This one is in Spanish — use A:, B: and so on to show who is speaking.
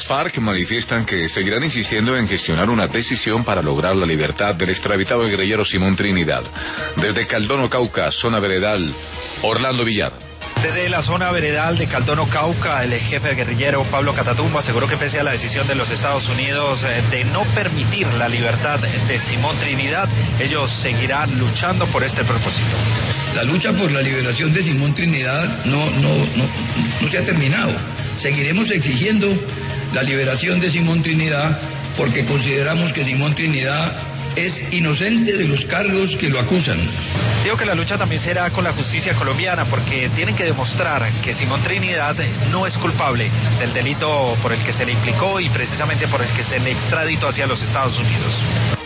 A: FARC manifiestan que seguirán insistiendo en gestionar una decisión para lograr la libertad del extraditado guerrillero Simón Trinidad. Desde Caldono, Cauca, zona veredal, Orlando Villar.
B: Desde la zona veredal de Caldono, Cauca, el jefe guerrillero Pablo Catatumbo aseguró que pese a la decisión de los Estados Unidos de no permitir la libertad de Simón Trinidad, ellos seguirán luchando por este propósito.
C: La lucha por la liberación de Simón Trinidad no se ha terminado. Seguiremos exigiendo la liberación de Simón Trinidad porque consideramos que Simón Trinidad es inocente de los cargos que lo acusan.
B: Digo que la lucha también será con la justicia colombiana porque tienen que demostrar que Simón Trinidad no es culpable del delito por el que se le implicó y precisamente por el que se le extraditó hacia los Estados Unidos.